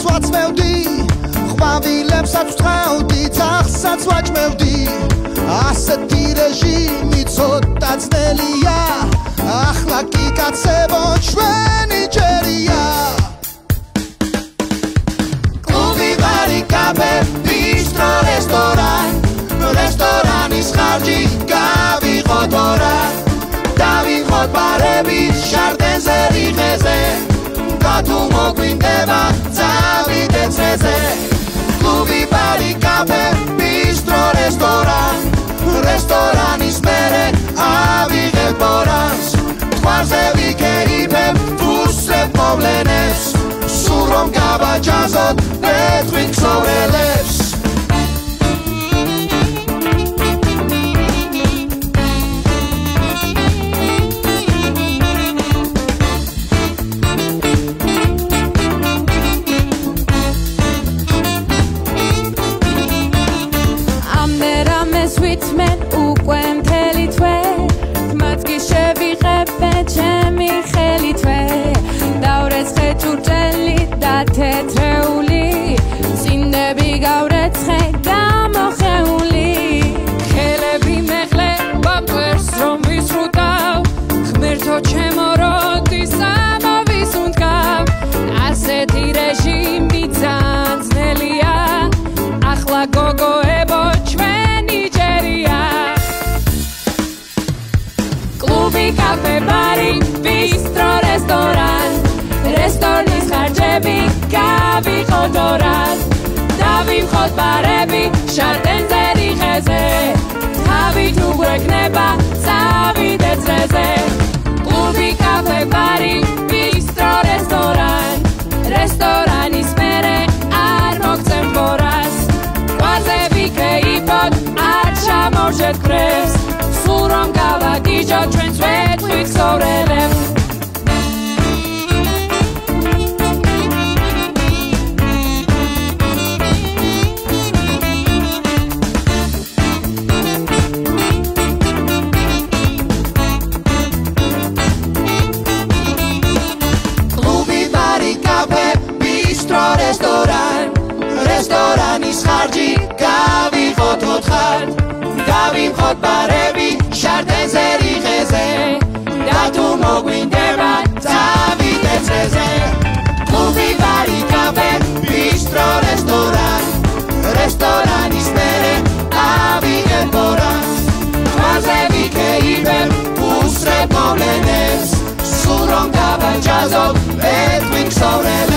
ვაცმევდი ყვავილებსაც ვწევდი ძაღლსაც ვაჭმევდი ასეთი რეჟიმი ცოტა ძნელია ახლა კი კაცებო ჩვენი ჯერია კლუბი ბარი კაფე ბისტრო რესტორანის ხარჯი გავიღოთ ორა დავიღოთ ბარები შარდენზე რიხეზე და თუ მოგვინდება წავიდეთ წრეზე კლუბი ბარი კაფე ბისტრო რესტორანის მერე ავიღებ ორას თვალზე ვიქეიფებ ვუსრებ მოვლენებს სულ რომ გავაჯაზოთ მეთხვით ქსოვრელებს თეთრეული წინდები გავრეცხე გამოხეული ხელები მეხლე ბაკვერს რომ ვისრუდავ ღმერთო ჩემო როდის ამოვისუნთქავ ასეთი რეჟიმი ძალიან ძნელია ახლა გოგოებო ჩვენი ჯერია კლუბი კაფე ბარი ბისტრო რესტორნის ხარჯები გავიღოთ ორად დავიმხოთ ბარები შარდენზე რიხეზე თავით უგვექნება წავიდეთ წრეზე კლუბი კაფე ბარი ბისტრო რესტორანის მერე არ მოგწევთ ბორას თვალზე ვიქეიფოთ არ ჩამორჟეთ კრებს სულ რომ გავაგიჯოთ ჩვენს ვეთხვით ქსოვრელებს რესტორანის ხარჯი გავიღოთ ოთხად დავიმხოთ ბარები შარდენზე რიხეზე და თუ მოგვინდება წავიდეთ წრეზე კლუბი ბარი კაფე ბისტრო რესტორანის მერე ავიღებ ორას თვალზე ვიქეიფებ ვუსრებ მოვლენებს სულ რომ გავაჯაზოთ მეთხვით ქსოვრელებს